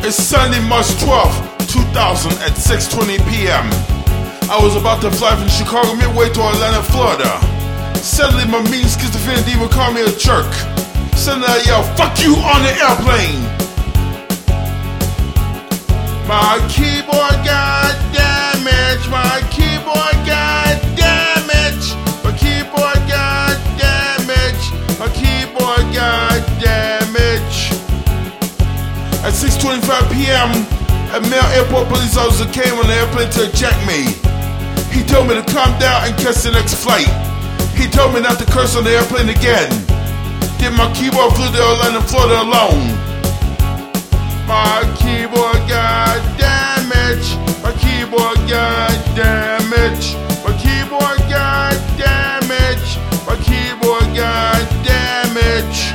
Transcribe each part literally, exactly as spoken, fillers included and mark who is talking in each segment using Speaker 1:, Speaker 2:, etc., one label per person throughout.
Speaker 1: It's Sunday, March twelfth, two thousand at six twenty p m I was about to fly from Chicago midway to Atlanta, Florida. Suddenly my mean schizophrenic demon called me a jerk. Suddenly I yelled, "Fuck you!" on the airplane. My keyboard got damaged. My keyboard got damaged. My keyboard got damaged. My keyboard got damaged. At six twenty-five p m, a male airport police officer came on the airplane to eject me. He told me to calm down and catch the next flight. He told me not to curse on the airplane again. Then my keyboard flew to Atlanta, Florida alone. My keyboard got damaged. My keyboard got damaged. My keyboard got damaged. My keyboard got damaged.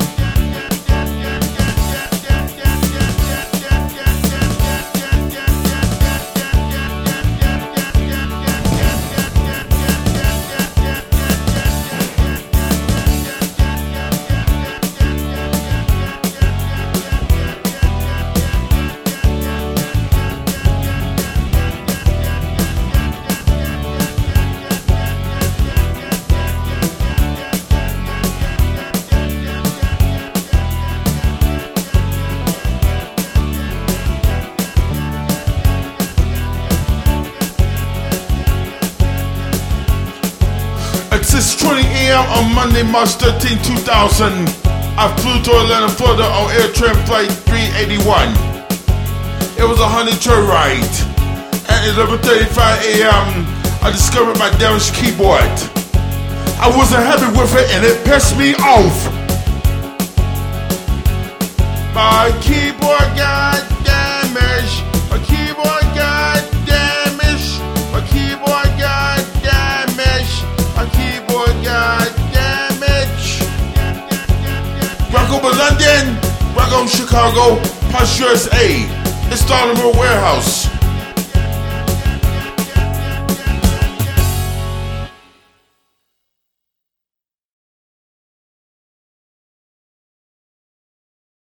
Speaker 1: At six twenty a m on Monday, March thirteenth, two thousand, I flew to Atlanta, Florida on Air Tran Flight three eighty-one. It was a honey joyride. At eleven thirty-five a m, I discovered my damaged keyboard. I wasn't happy with it and it pissed me off. My keyboard got damaged. My keyboard got damaged. My keyboard got damaged. My keyboard got damaged. Rock over London, rock on Chicago, Posh U S A. It's Dollar Warehouse.